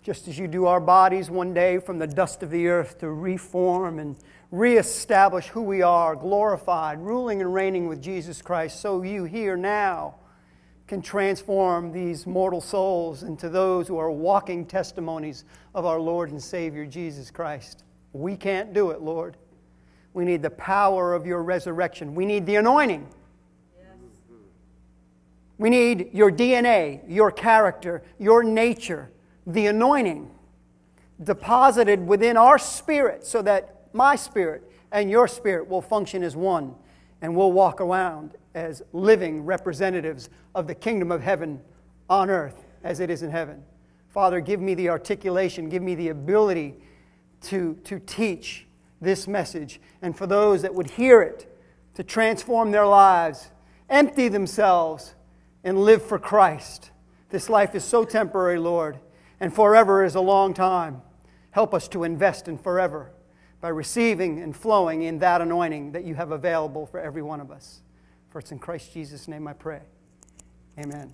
Just as you do our bodies one day from the dust of the earth to reform and reestablish who we are, glorified, ruling and reigning with Jesus Christ, so you here now can transform these mortal souls into those who are walking testimonies of our Lord and Savior Jesus Christ. We can't do it, Lord. We need the power of your resurrection. We need the anointing. We need your DNA, your character, your nature, the anointing deposited within our spirit so that my spirit and your spirit will function as one, and we'll walk around as living representatives of the kingdom of heaven on earth as it is in heaven. Father, give me the articulation, give me the ability to teach this message, and for those that would hear it, to transform their lives, empty themselves, and live for Christ. This life is so temporary, Lord, and forever is a long time. Help us to invest in forever by receiving and flowing in that anointing that you have available for every one of us. For it's in Christ Jesus' name I pray. Amen.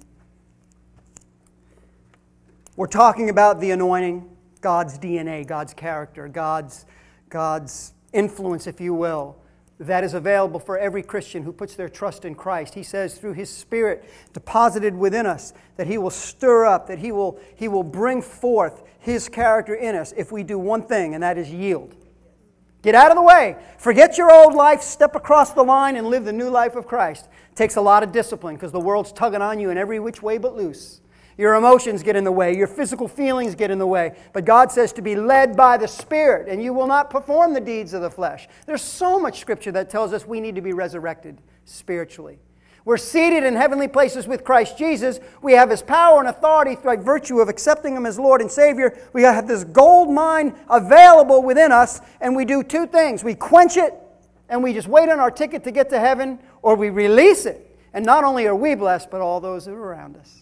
We're talking about the anointing, God's DNA, God's character, God's influence, if you will, that is available for every Christian who puts their trust in Christ. He says through His Spirit deposited within us that He will stir up, that He will bring forth His character in us if we do one thing, and that is yield. Get out of the way. Forget your old life, step across the line and live the new life of Christ. It takes a lot of discipline because the world's tugging on you in every which way but loose. Your emotions get in the way. Your physical feelings get in the way. But God says to be led by the Spirit, and you will not perform the deeds of the flesh. There's so much Scripture that tells us we need to be resurrected spiritually. We're seated in heavenly places with Christ Jesus. We have His power and authority by virtue of accepting Him as Lord and Savior. We have this gold mine available within us, and we do two things. We quench it, and we just wait on our ticket to get to heaven, or we release it. And not only are we blessed, but all those who are around us.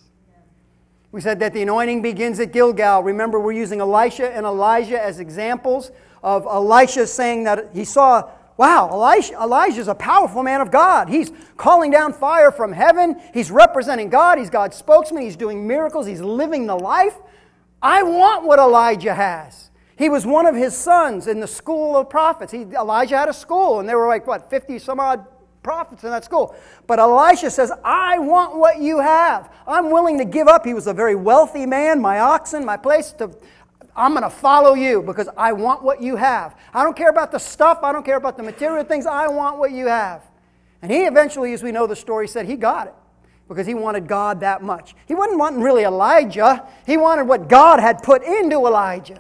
We said that the anointing begins at Gilgal. Remember, we're using Elisha and Elijah as examples of Elisha saying that he saw, wow, Elijah's a powerful man of God. He's calling down fire from heaven. He's representing God. He's God's spokesman. He's doing miracles. He's living the life. I want what Elijah has. He was one of his sons in the school of prophets. Elijah had a school, and there were 50 some odd prophets in that school. But Elisha says, I want what you have. I'm willing to give up. He was a very wealthy man, my oxen, my place. I'm going to follow you because I want what you have. I don't care about the stuff. I don't care about the material things. I want what you have. And he eventually, as we know the story, said he got it because he wanted God that much. He wasn't wanting really Elijah. He wanted what God had put into Elijah.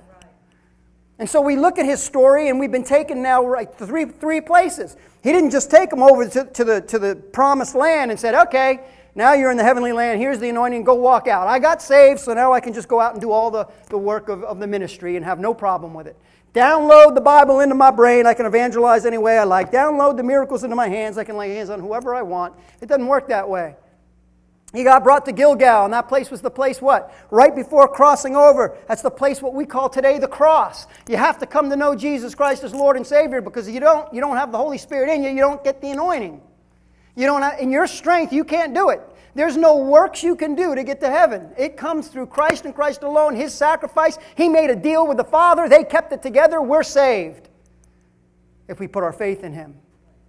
And so we look at his story, and we've been taken now three places. He didn't just take them over to the promised land and said, okay, now you're in the heavenly land, here's the anointing, go walk out. I got saved, so now I can just go out and do all the work of the ministry and have no problem with it. Download the Bible into my brain, I can evangelize any way I like. Download the miracles into my hands, I can lay hands on whoever I want. It doesn't work that way. He got brought to Gilgal, and that place was the place what? Right before crossing over. That's the place what we call today the cross. You have to come to know Jesus Christ as Lord and Savior because you don't have the Holy Spirit in you. You don't get the anointing. In your strength, you can't do it. There's no works you can do to get to heaven. It comes through Christ and Christ alone, His sacrifice. He made a deal with the Father. They kept it together. We're saved if we put our faith in Him.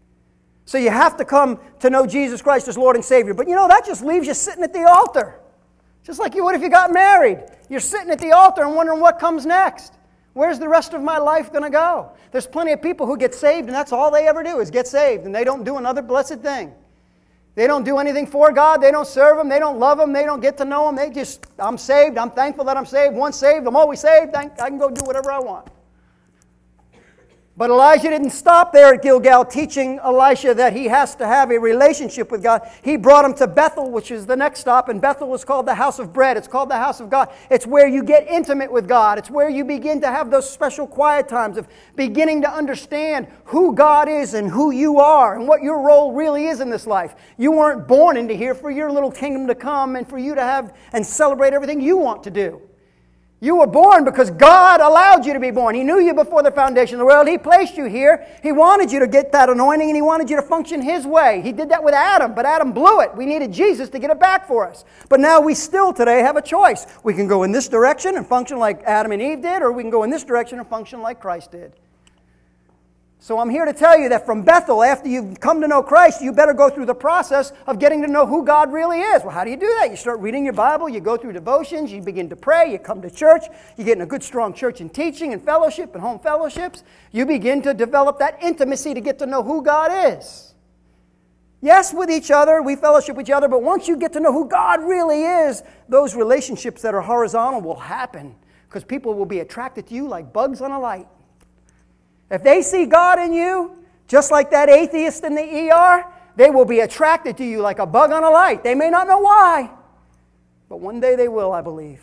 So you have to come to know Jesus Christ as Lord and Savior. But that just leaves you sitting at the altar. Just like you would if you got married. You're sitting at the altar and wondering what comes next. Where's the rest of my life going to go? There's plenty of people who get saved and that's all they ever do is get saved. And they don't do another blessed thing. They don't do anything for God. They don't serve Him. They don't love Him. They don't get to know Him. They just, I'm saved. I'm thankful that I'm saved. Once saved, I'm always saved. I can go do whatever I want. But Elijah didn't stop there at Gilgal teaching Elisha that he has to have a relationship with God. He brought him to Bethel, which is the next stop, and Bethel is called the house of bread. It's called the house of God. It's where you get intimate with God. It's where you begin to have those special quiet times of beginning to understand who God is and who you are and what your role really is in this life. You weren't born into here for your little kingdom to come and for you to have and celebrate everything you want to do. You were born because God allowed you to be born. He knew you before the foundation of the world. He placed you here. He wanted you to get that anointing, and He wanted you to function His way. He did that with Adam, but Adam blew it. We needed Jesus to get it back for us. But now we still today have a choice. We can go in this direction and function like Adam and Eve did, or we can go in this direction and function like Christ did. So I'm here to tell you that from Bethel, after you've come to know Christ, you better go through the process of getting to know who God really is. Well, how do you do that? You start reading your Bible, you go through devotions, you begin to pray, you come to church, you get in a good, strong church and teaching and fellowship and home fellowships. You begin to develop that intimacy to get to know who God is. Yes, with each other, we fellowship with each other, but once you get to know who God really is, those relationships that are horizontal will happen because people will be attracted to you like bugs on a light. If they see God in you, just like that atheist in the ER, they will be attracted to you like a bug on a light. They may not know why, but one day they will, I believe.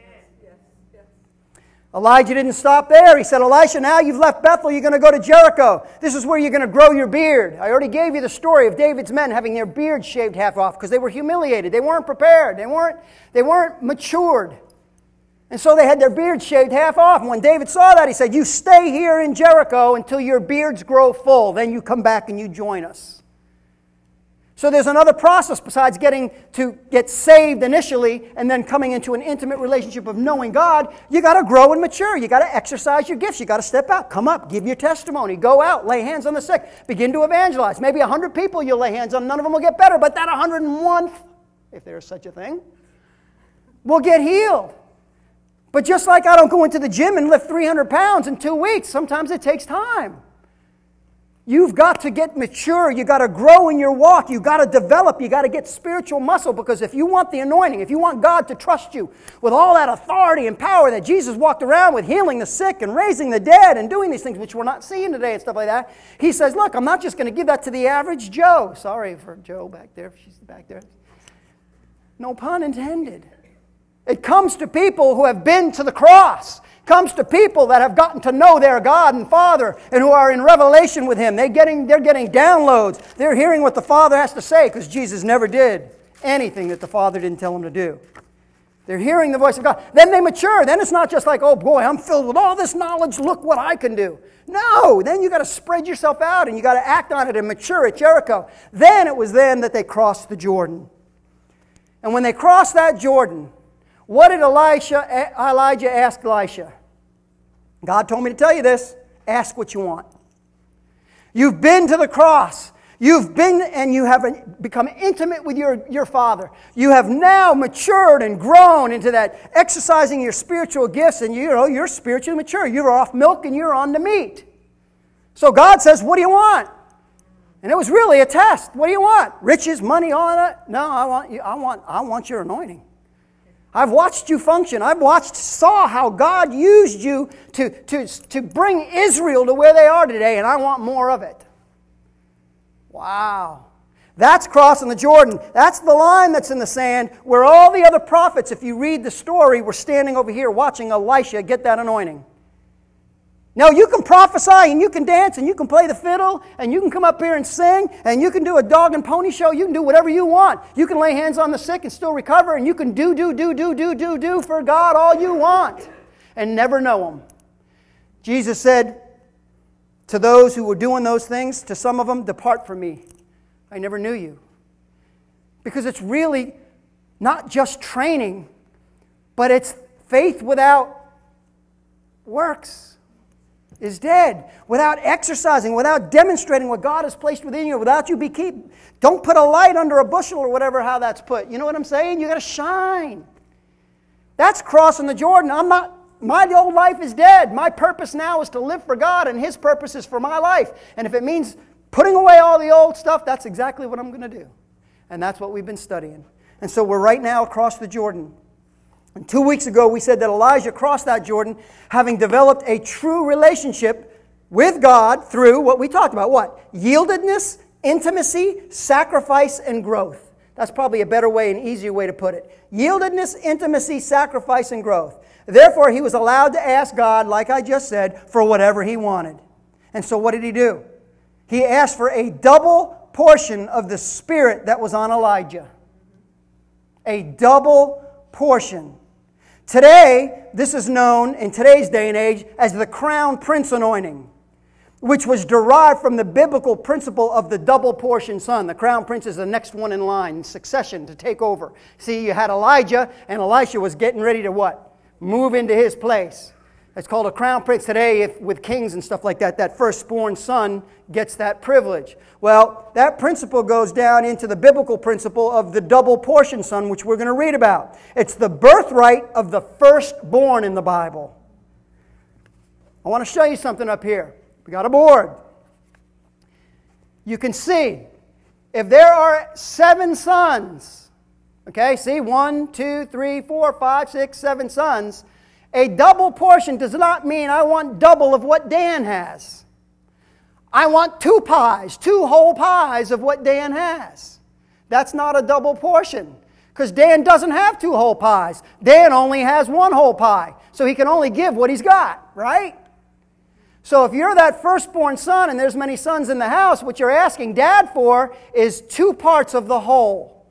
Elijah didn't stop there. He said, Elisha, now you've left Bethel, you're going to go to Jericho. This is where you're going to grow your beard. I already gave you the story of David's men having their beards shaved half off because they were humiliated. They weren't prepared. They weren't matured. And so they had their beards shaved half off. And when David saw that, he said, you stay here in Jericho until your beards grow full. Then you come back and you join us. So there's another process besides getting to get saved initially and then coming into an intimate relationship of knowing God. You got to grow and mature. You got to exercise your gifts. You got to step out, come up, give your testimony, go out, lay hands on the sick, begin to evangelize. Maybe 100 people you'll lay hands on. None of them will get better, but that 101th, if there's such a thing, will get healed. But just like I don't go into the gym and lift 300 pounds in 2 weeks, sometimes it takes time. You've got to get mature. You've got to grow in your walk. You've got to develop. You've got to get spiritual muscle because if you want the anointing, if you want God to trust you with all that authority and power that Jesus walked around with, healing the sick and raising the dead and doing these things, which we're not seeing today and stuff like that, He says, look, I'm not just going to give that to the average Joe. Sorry for Joe back there. She's back there. No pun intended. It comes to people who have been to the cross. It comes to people that have gotten to know their God and Father and who are in revelation with Him. They're getting downloads. They're hearing what the Father has to say because Jesus never did anything that the Father didn't tell Him to do. They're hearing the voice of God. Then they mature. Then it's not just like, oh boy, I'm filled with all this knowledge. Look what I can do. No, then you got to spread yourself out and you got to act on it and mature at Jericho. Then it was then that they crossed the Jordan. And when they crossed that Jordan, what did Elijah ask Elisha? God told me to tell you this. Ask what you want. You've been to the cross. You've been and you have become intimate with your Father. You have now matured and grown into that exercising your spiritual gifts and you're spiritually mature. You're off milk and you're on the meat. So God says, what do you want? And it was really a test. What do you want? Riches, money, all that? No, I want your anointing. I've watched you function. Saw how God used you to bring Israel to where they are today, and I want more of it. Wow. That's crossing the Jordan. That's the line that's in the sand where all the other prophets, if you read the story, were standing over here watching Elisha get that anointing. Now, you can prophesy and you can dance and you can play the fiddle and you can come up here and sing and you can do a dog and pony show. You can do whatever you want. You can lay hands on the sick and still recover and you can do for God all you want and never know Him. Jesus said to those who were doing those things, to some of them, depart from me. I never knew you. Because it's really not just training, but it's faith without works. Is dead. Without exercising, without demonstrating what God has placed within you, without you don't put a light under a bushel or whatever, how that's put. You know what I'm saying? You got to shine. That's crossing the Jordan. My old life is dead. My purpose now is to live for God, and His purpose is for my life. And if it means putting away all the old stuff, that's exactly what I'm going to do. And that's what we've been studying. And so we're right now across the Jordan. And 2 weeks ago, we said that Elijah crossed that Jordan having developed a true relationship with God through what we talked about. What? Yieldedness, intimacy, sacrifice, and growth. That's probably a better way, an easier way to put it. Yieldedness, intimacy, sacrifice, and growth. Therefore, he was allowed to ask God, like I just said, for whatever he wanted. And so what did he do? He asked for a double portion of the Spirit that was on Elijah. A double portion. Today, this is known in today's day and age as the crown prince anointing, which was derived from the biblical principle of the double portion son. The crown prince is the next one in line, in succession to take over. See, you had Elijah, and Elisha was getting ready to what? Move into his place. It's called a crown prince today with kings and stuff like that. That firstborn son gets that privilege. Well, that principle goes down into the biblical principle of the double portion son, which we're going to read about. It's the birthright of the firstborn in the Bible. I want to show you something up here. We got a board. You can see if there are 7 sons, okay, see 1, 2, 3, 4, 5, 6, 7 sons. A double portion does not mean I want double of what Dan has. I want 2 pies, 2 whole pies of what Dan has. That's not a double portion because Dan doesn't have 2 whole pies. Dan only has 1 whole pie, so he can only give what he's got, right? So if you're that firstborn son and there's many sons in the house, what you're asking Dad for is 2 parts of the whole.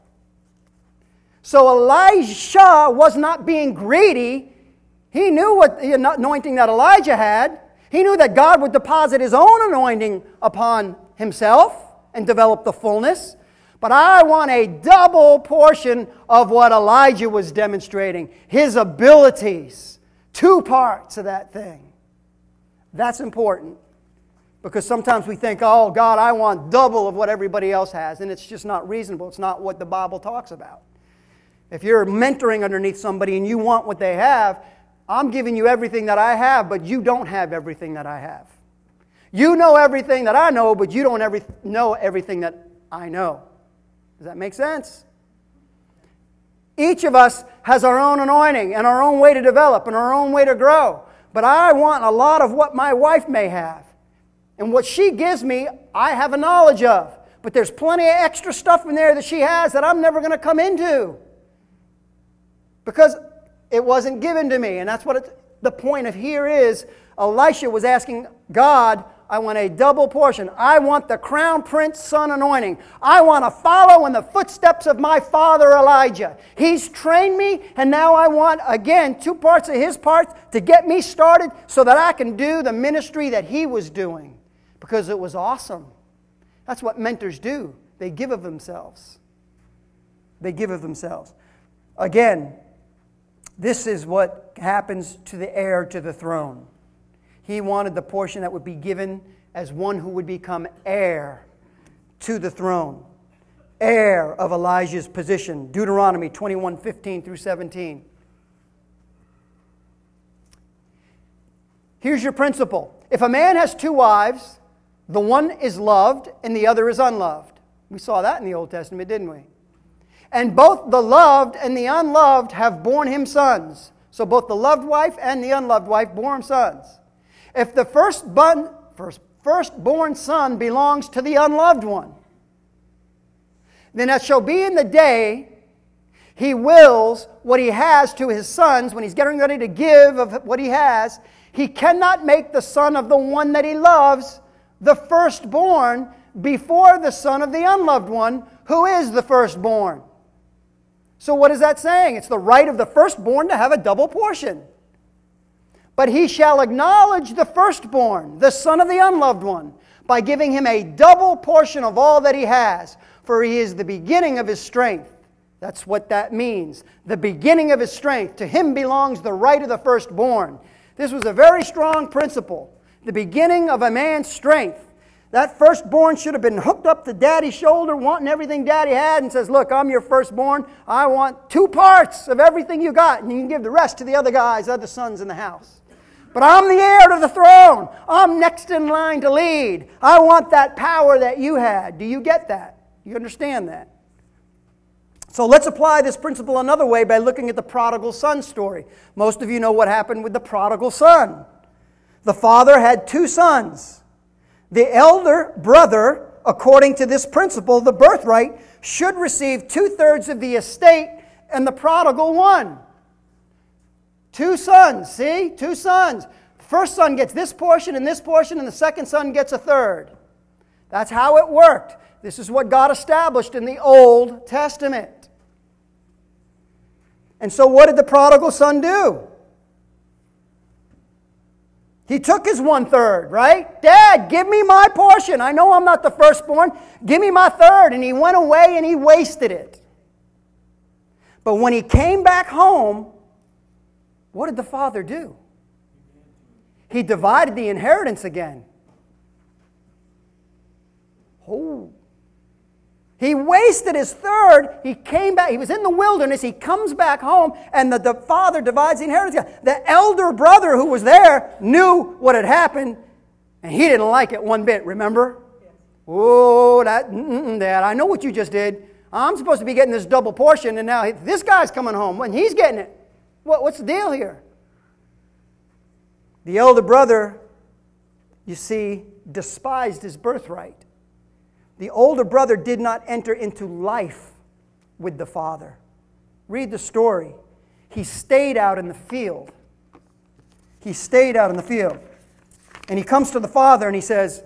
So Elisha was not being greedy. He knew what the anointing that Elijah had. He knew that God would deposit His own anointing upon himself and develop the fullness. But I want a double portion of what Elijah was demonstrating, his abilities. 2 parts of that thing. That's important. Because sometimes we think, oh, God, I want double of what everybody else has. And it's just not reasonable. It's not what the Bible talks about. If you're mentoring underneath somebody and you want what they have, I'm giving you everything that I have, but you don't have everything that I have. You know everything that I know, but you don't know everything that I know. Does that make sense? Each of us has our own anointing and our own way to develop and our own way to grow. But I want a lot of what my wife may have. And what she gives me, I have a knowledge of. But there's plenty of extra stuff in there that she has that I'm never going to come into. Because it wasn't given to me. And that's what the point of here is. Elisha was asking God, I want a double portion. I want the crown prince son anointing. I want to follow in the footsteps of my father Elijah. He's trained me, and now I want, again, 2 parts of his parts to get me started so that I can do the ministry that he was doing. Because it was awesome. That's what mentors do. They give of themselves. They give of themselves. Again, this is what happens to the heir to the throne. He wanted the portion that would be given as one who would become heir to the throne. Heir of Elijah's position. Deuteronomy 21:15 through 17. Here's your principle. If a man has 2 wives, the one is loved and the other is unloved. We saw that in the Old Testament, didn't we? And both the loved and the unloved have borne him sons. So both the loved wife and the unloved wife bore him sons. If the firstborn son belongs to the unloved one, then it shall be in the day he wills what he has to his sons, when he's getting ready to give of what he has, he cannot make the son of the one that he loves the firstborn before the son of the unloved one, who is the firstborn. So what is that saying? It's the right of the firstborn to have a double portion. But he shall acknowledge the firstborn, the son of the unloved one, by giving him a double portion of all that he has, for he is the beginning of his strength. That's what that means. The beginning of his strength. To him belongs the right of the firstborn. This was a very strong principle. The beginning of a man's strength. That firstborn should have been hooked up to Daddy's shoulder, wanting everything Daddy had, and says, look, I'm your firstborn. I want 2 parts of everything you got, and you can give the rest to the other guys, other sons in the house. But I'm the heir to the throne. I'm next in line to lead. I want that power that you had. Do you get that? You understand that? So let's apply this principle another way by looking at the prodigal son story. Most of you know what happened with the prodigal son. The father had 2 sons. The elder brother, according to this principle, the birthright, should receive 2/3 of the estate, and the prodigal 1. 2 sons, see? 2 sons. The first son gets this portion, and the second son gets 1/3. That's how it worked. This is what God established in the Old Testament. And so what did the prodigal son do? He took his 1/3, right? Dad, give me my portion. I know I'm not the firstborn. Give me my third. And he went away and he wasted it. But when he came back home, what did the father do? He divided the inheritance again. Oh. He wasted his third. He came back. He was in the wilderness. He comes back home, and the father divides the inheritance. The elder brother who was there knew what had happened, and he didn't like it one bit, remember? Yes. Oh, Dad, I know what you just did. I'm supposed to be getting this double portion, and now this guy's coming home, and he's getting it. What's the deal here? The elder brother, you see, despised his birthright. The older brother did not enter into life with the father. Read the story. He stayed out in the field. He stayed out in the field. And he comes to the father and he says,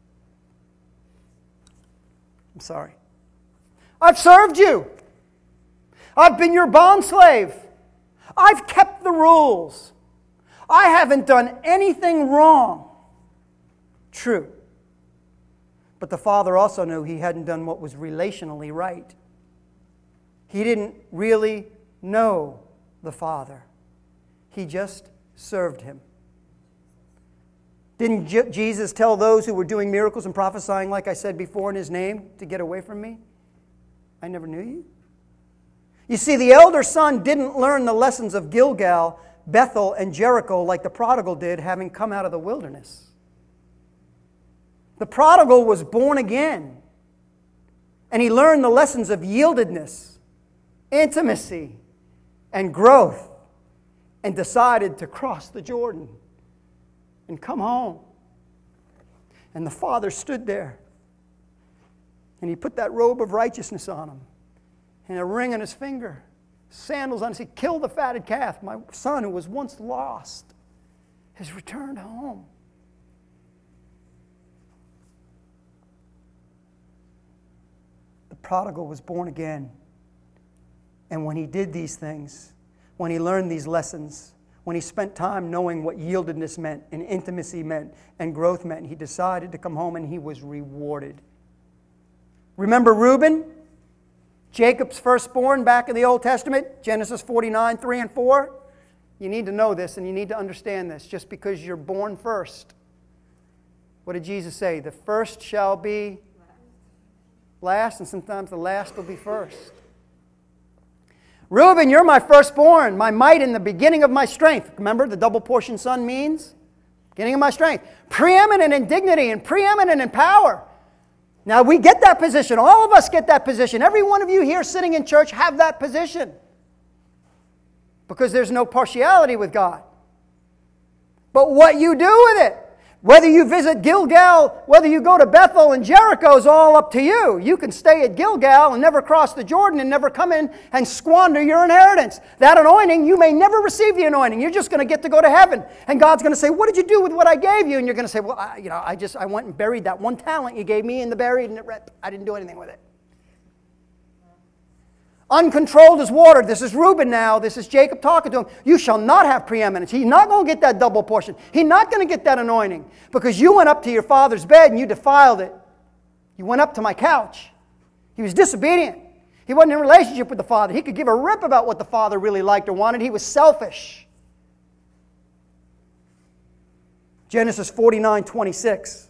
I'm sorry. I've served you. I've been your bondslave. I've kept the rules. I haven't done anything wrong. True. But the father also knew he hadn't done what was relationally right. He didn't really know the father. He just served him. Didn't Jesus tell those who were doing miracles and prophesying, like I said before, in his name, to get away from me? I never knew you. You see, the elder son didn't learn the lessons of Gilgal, Bethel, and Jericho like the prodigal did, having come out of the wilderness. The prodigal was born again, and he learned the lessons of yieldedness, intimacy, and growth, and decided to cross the Jordan and come home. And the father stood there, and he put that robe of righteousness on him, and a ring on his finger, sandals on his feet. Kill the fatted calf. My son, who was once lost, has returned home. Prodigal was born again. And when he did these things, when he learned these lessons, when he spent time knowing what yieldedness meant and intimacy meant and growth meant, he decided to come home and he was rewarded. Remember Reuben? Jacob's firstborn back in the Old Testament, Genesis 49, 3 and 4. You need to know this and you need to understand this. Just because you're born first. What did Jesus say? The first shall be last, and sometimes the last will be first. Reuben, you're my firstborn, my might and the beginning of my strength. Remember, the double portion son means beginning of my strength. Preeminent in dignity and preeminent in power. Now, we get that position. All of us get that position. Every one of you here sitting in church have that position. Because there's no partiality with God. But what you do with it, whether you visit Gilgal, whether you go to Bethel and Jericho, is all up to you. You can stay at Gilgal and never cross the Jordan and never come in and squander your inheritance. That anointing, you may never receive the anointing. You're just going to get to go to heaven. And God's going to say, what did you do with what I gave you? And you're going to say, well, I went and buried that one talent you gave me in the buried, and I didn't do anything with it. Uncontrolled as water. This is Reuben now. This is Jacob talking to him. You shall not have preeminence. He's not going to get that double portion. He's not going to get that anointing because you went up to your father's bed and you defiled it. You went up to my couch. He was disobedient. He wasn't in a relationship with the father. He could give a rip about what the father really liked or wanted. He was selfish. Genesis 49:26.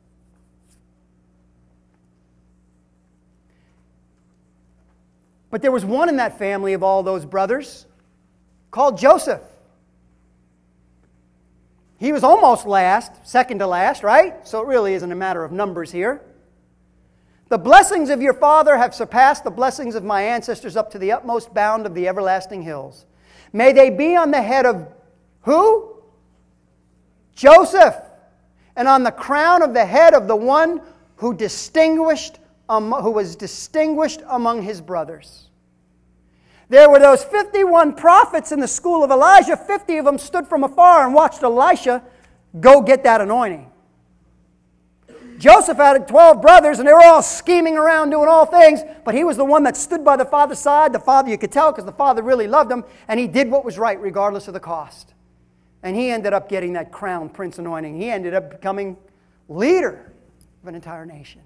But there was one in that family of all those brothers called Joseph. He was almost last, second to last, right? So it really isn't a matter of numbers here. The blessings of your father have surpassed the blessings of my ancestors up to the utmost bound of the everlasting hills. May they be on the head of who? Joseph. And on the crown of the head of the one who was distinguished among his brothers. There were those 51 prophets in the school of Elijah. 50 of them stood from afar and watched Elisha go get that anointing. Joseph had 12 brothers, and they were all scheming around doing all things, but he was the one that stood by the father's side. The father, you could tell, because the father really loved him, and he did what was right regardless of the cost. And he ended up getting that crown prince anointing. He ended up becoming leader of an entire nation.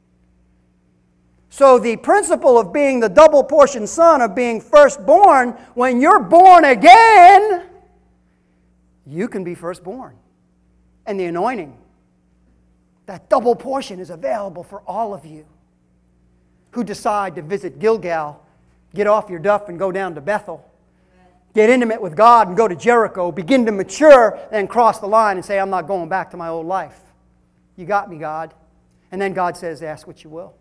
So the principle of being the double portion son, of being firstborn, when you're born again, you can be firstborn. And the anointing, that double portion, is available for all of you who decide to visit Gilgal, get off your duff and go down to Bethel, get intimate with God and go to Jericho, begin to mature, and cross the line and say, I'm not going back to my old life. You got me, God. And then God says, ask what you will.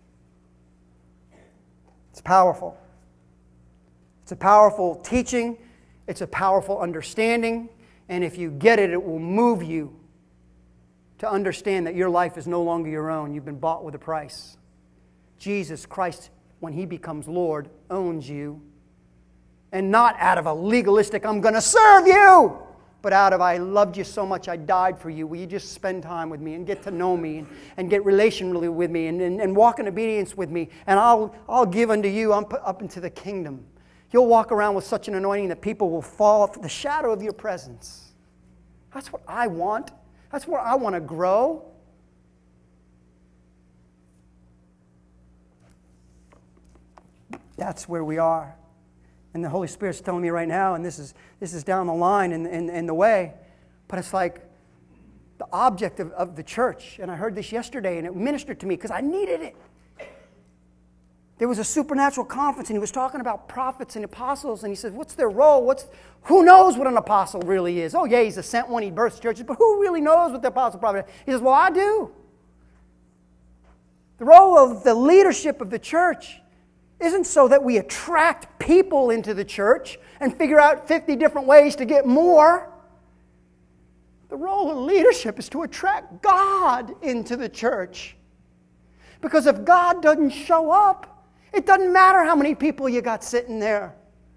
It's powerful. It's a powerful teaching. It's a powerful understanding. And if you get it, it will move you to understand that your life is no longer your own. You've been bought with a price. Jesus Christ, when He becomes Lord, owns you. And not out of a legalistic, I'm going to serve you, but out of, I loved you so much, I died for you. Will you just spend time with me and get to know me and get relationally with me and walk in obedience with me? And I'll give unto you up into the kingdom. You'll walk around with such an anointing that people will fall for the shadow of your presence. That's what I want. That's where I want to grow. That's where we are. And the Holy Spirit's telling me right now, and this is down the line in the way, but it's like the object of the church. And I heard this yesterday, and it ministered to me because I needed it. There was a supernatural conference, and he was talking about prophets and apostles, and he said, what's their role? Who knows what an apostle really is? Oh, yeah, he's a sent one, he births churches, but who really knows what the apostle prophet is? He says, well, I do. The role of the leadership of the church isn't so that we attract people into the church and figure out 50 different ways to get more. The role of leadership is to attract God into the church. Because if God doesn't show up, it doesn't matter how many people you got sitting there.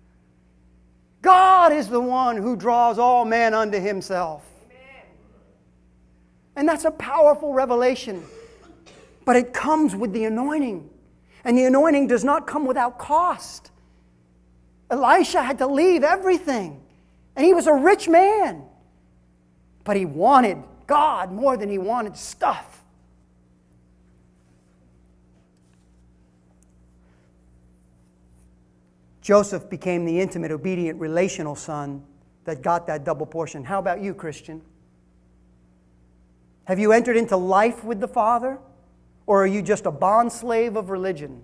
God is the one who draws all men unto Himself. Amen. And that's a powerful revelation. But it comes with the anointing. And the anointing does not come without cost. Elisha had to leave everything. And he was a rich man. But he wanted God more than he wanted stuff. Joseph became the intimate, obedient, relational son that got that double portion. How about you, Christian? Have you entered into life with the Father? Or are you just a bondslave of religion?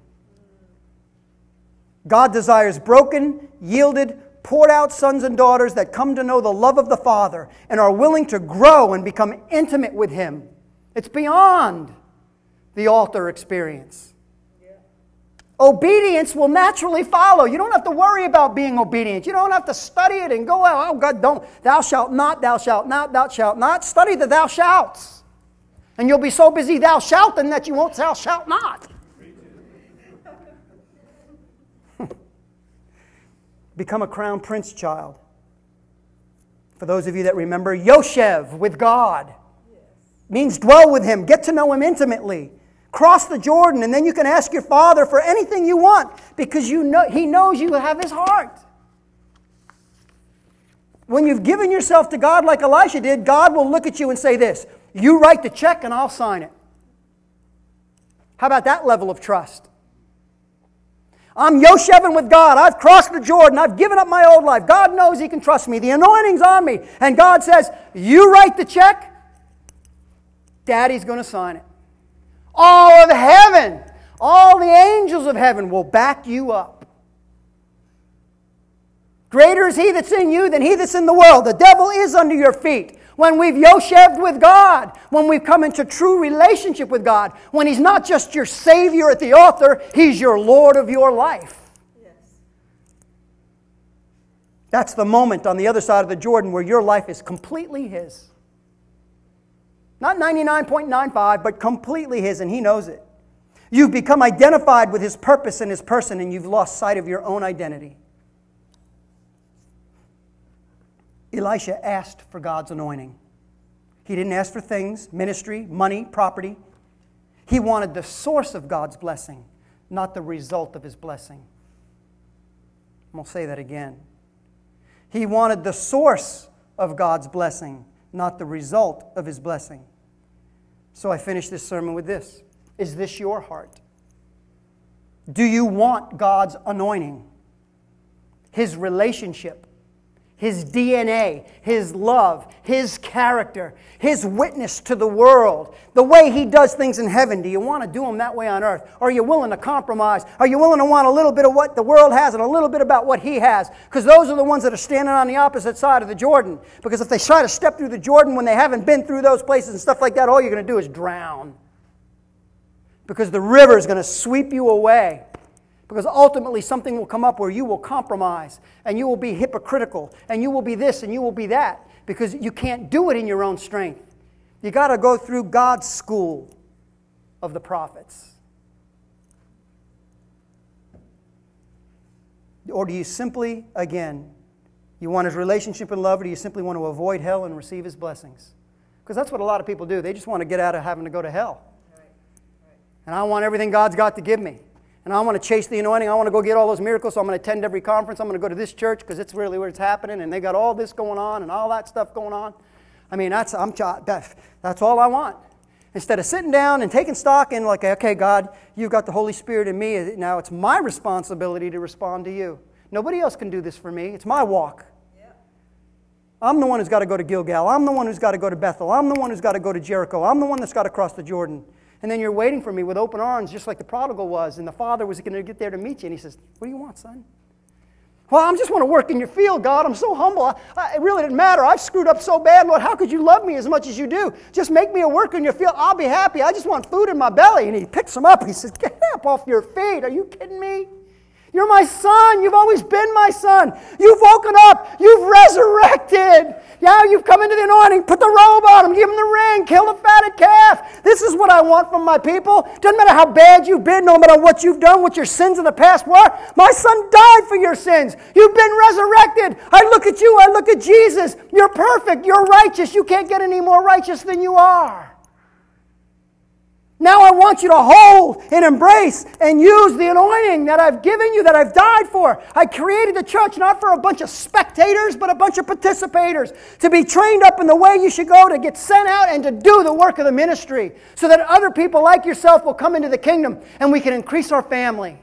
God desires broken, yielded, poured out sons and daughters that come to know the love of the Father and are willing to grow and become intimate with Him. It's beyond the altar experience. Yeah. Obedience will naturally follow. You don't have to worry about being obedient. You don't have to study it and go, oh God, don't. Thou shalt not, thou shalt not, thou shalt not. Study the thou shalts. And you'll be so busy thou shouting that you won't thou shalt not. Become a crown prince child. For those of you that remember, Yoshev with God. Means dwell with Him. Get to know Him intimately. Cross the Jordan, and then you can ask your Father for anything you want because you know He knows you have His heart. When you've given yourself to God like Elisha did, God will look at you and say this, you write the check and I'll sign it. How about that level of trust? I'm Yoshevin with God. I've crossed the Jordan. I've given up my old life. God knows He can trust me. The anointing's on me. And God says, you write the check, Daddy's going to sign it. All of heaven, all the angels of heaven will back you up. Greater is He that's in you than he that's in the world. The devil is under your feet. When we've Yosheved with God, when we've come into true relationship with God, when He's not just your Savior at the altar, He's your Lord of your life. Yes. That's the moment on the other side of the Jordan where your life is completely His. Not 99.95, but completely His, and He knows it. You've become identified with His purpose and His person, and you've lost sight of your own identity. Elisha asked for God's anointing. He didn't ask for things, ministry, money, property. He wanted the source of God's blessing, not the result of His blessing. I'm going to say that again. He wanted the source of God's blessing, not the result of His blessing. So I finish this sermon with this. Is this your heart? Do you want God's anointing? His relationship, His DNA, His love, His character, His witness to the world, the way He does things in heaven. Do you want to do them that way on earth? Or are you willing to compromise? Are you willing to want a little bit of what the world has and a little bit about what He has? Because those are the ones that are standing on the opposite side of the Jordan. Because if they try to step through the Jordan when they haven't been through those places and stuff like that, all you're going to do is drown. Because the river is going to sweep you away. Because ultimately something will come up where you will compromise and you will be hypocritical and you will be this and you will be that because you can't do it in your own strength. You got to go through God's school of the prophets. Or do you simply, again, you want His relationship and love, or do you simply want to avoid hell and receive His blessings? Because that's what a lot of people do. They just want to get out of having to go to hell. And I want everything God's got to give me. And I want to chase the anointing. I want to go get all those miracles, so I'm going to attend every conference. I'm going to go to this church because it's really where it's happening, and they got all this going on and all that stuff going on. I mean, that's all I want. Instead of sitting down and taking stock and like, okay, God, you've got the Holy Spirit in me. Now it's my responsibility to respond to you. Nobody else can do this for me. It's my walk. I'm the one who's got to go to Gilgal. I'm the one who's got to go to Bethel. I'm the one who's got to go to Jericho. I'm the one that's got to cross the Jordan. And then you're waiting for me with open arms, just like the prodigal was. And the father was going to get there to meet you. And he says, what do you want, son? Well, I just want to work in your field, God. I'm so humble. It really didn't matter. I've screwed up so bad, Lord. How could you love me as much as you do? Just make me a worker in your field. I'll be happy. I just want food in my belly. And he picks him up. He says, get up off your feet. Are you kidding me? You're my son. You've always been my son. You've woken up. You've resurrected. Now you've come into the anointing. Put the robe on him. Give him the ring. Kill the fatted calf. This is what I want from my people. Doesn't matter how bad you've been. No matter what you've done. What your sins of the past were. My son died for your sins. You've been resurrected. I look at you. I look at Jesus. You're perfect. You're righteous. You can't get any more righteous than you are. Now I want you to hold and embrace and use the anointing that I've given you, that I've died for. I created the church not for a bunch of spectators, but a bunch of participators. To be trained up in the way you should go, to get sent out and to do the work of the ministry. So that other people like yourself will come into the kingdom and we can increase our family.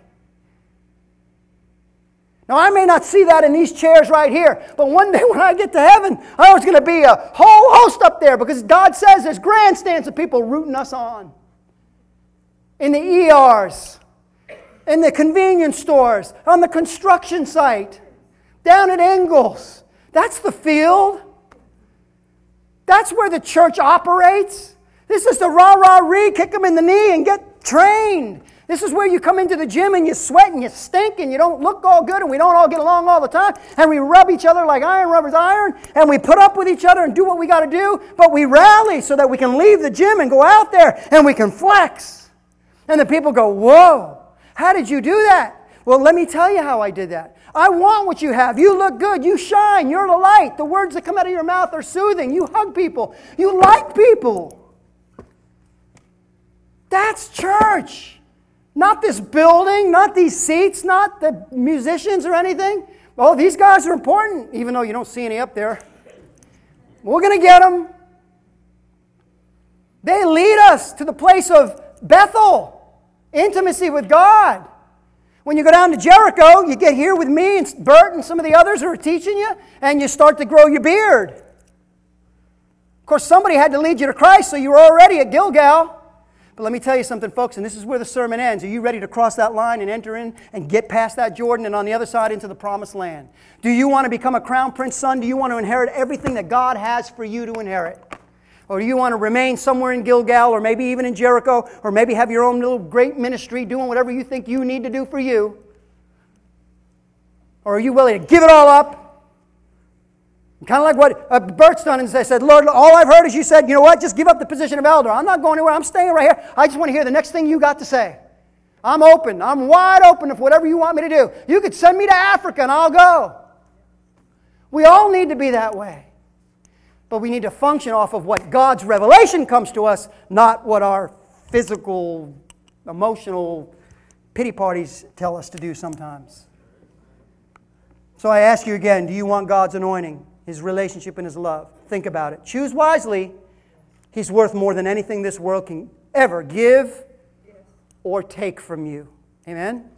Now I may not see that in these chairs right here, but one day when I get to heaven, there's going to be a whole host up there because God says there's grandstands of people rooting us on. In the ERs, in the convenience stores, on the construction site, down at Ingalls. That's the field. That's where the church operates. This is the rah-rah-ree, kick them in the knee and get trained. This is where you come into the gym and you sweat and you stink and you don't look all good and we don't all get along all the time and we rub each other like iron rubber's iron and we put up with each other and do what we got to do, but we rally so that we can leave the gym and go out there and we can flex. And the people go, whoa, how did you do that? Well, let me tell you how I did that. I want what you have. You look good. You shine. You're the light. The words that come out of your mouth are soothing. You hug people. You like people. That's church. Not this building, not these seats, not the musicians or anything. Oh, these guys are important, even though you don't see any up there. We're going to get them. They lead us to the place of Bethel, intimacy with God. When you go down to Jericho, you get here with me and Bert and some of the others who are teaching you, and you start to grow your beard. Of course, somebody had to lead you to Christ, so you were already at Gilgal. But let me tell you something, folks, and this is where the sermon ends. Are you ready to cross that line and enter in and get past that Jordan and on the other side into the promised land? Do you want to become a crown prince son? Do you want to inherit everything that God has for you to inherit? Or do you want to remain somewhere in Gilgal or maybe even in Jericho or maybe have your own little great ministry doing whatever you think you need to do for you? Or are you willing to give it all up? Kind of like what Bert's done and said, Lord, all I've heard is you said, you know what, just give up the position of elder. I'm not going anywhere. I'm staying right here. I just want to hear the next thing you got to say. I'm open. I'm wide open for whatever you want me to do. You could send me to Africa and I'll go. We all need to be that way. But we need to function off of what God's revelation comes to us, not what our physical, emotional pity parties tell us to do sometimes. So I ask you again, do you want God's anointing, His relationship and His love? Think about it. Choose wisely. He's worth more than anything this world can ever give or take from you. Amen?